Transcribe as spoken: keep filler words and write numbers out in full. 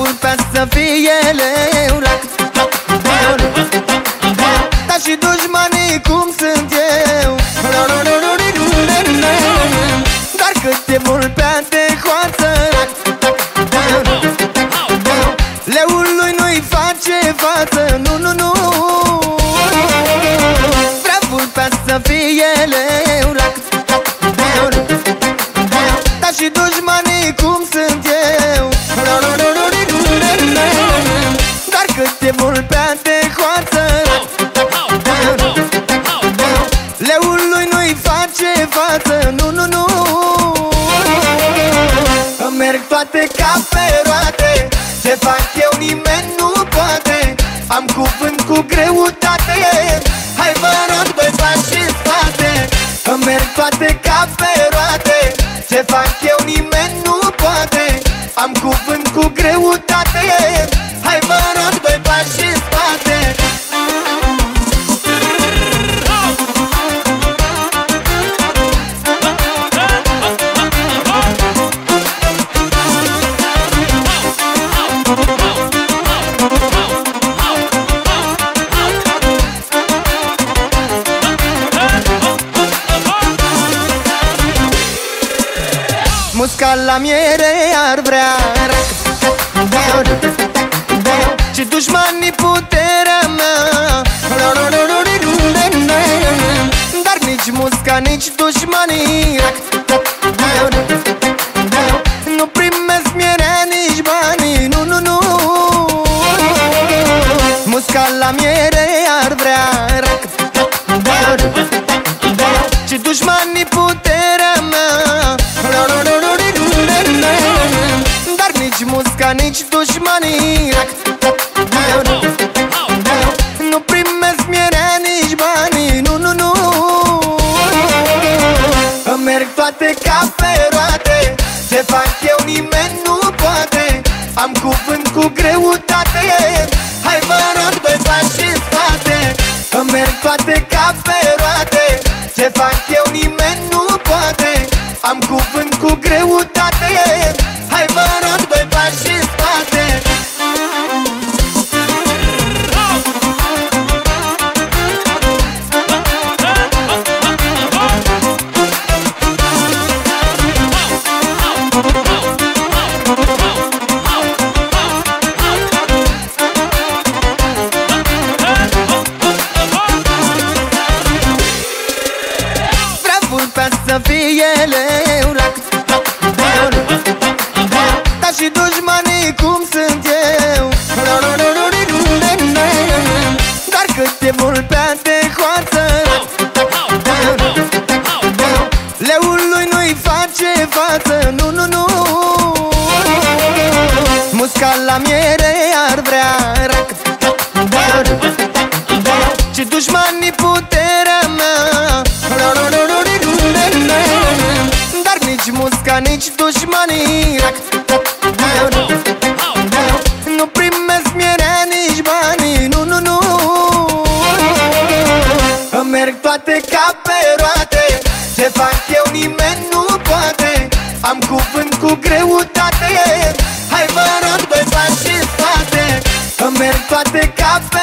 vulpea să fie leu. Dar și dușmanii cum sunt eu. Dar cât e vulpea de hoață, leului nu-i face față. Nu, nu, nu. Vrea vulpea să fie leu. Dar și dușmanii cum sunt eu. Dar cât e vulpea de hoață, leului nu-i face față. Nu, nu, nu. Îmi merg toate ca pe roate, ce fac eu nimeni nu poate. Am cuvânt cu greutate, hai vă rog doi pași în spate. Îmi merg toate ca pe roate, ce fac eu nimeni nu poate. Am cuvânt cu greutate, hai vă rog doi pași în spate. Musca la miere ar vrea, și dușmanii puterea mea. Dar nici musca, nici dușmanii nu primesc mierea, nici banii. Nu, nu, nu. Musca la miere ar vrea, și dușmanii puterea mea. Dar nici musca, nici dușmanii nu primesc mierea, nici banii. Nu, nu, nu. Îmi merg toate ca pe roate, ce fac eu nimeni nu poate. Am cuvânt cu greutate, hai vă rog doi pași în spate. Îmi merg toate ca pe roate, ce fac eu nimeni nu poate. Am cuvânt cu greutate, hai vă rog doi pași în spate. Vrea vulpea să fie leu, dar și dușmanii cum sunt eu. Dar cât e vulpea de hoață, leului nu-i face față. Nu, nu, nu. Musca la miere ar vrea, și dușmanii puterea mea. Dar nici musca, nici dușmanii nu primesc mierea, nici banii. Nu, nu, nu. Îmi merg toate ca pe roate, ce fac eu nimeni nu poate. Am cuvânt cu greutate, hai vă rog doi pași în spate. Îmi merg toate ca pe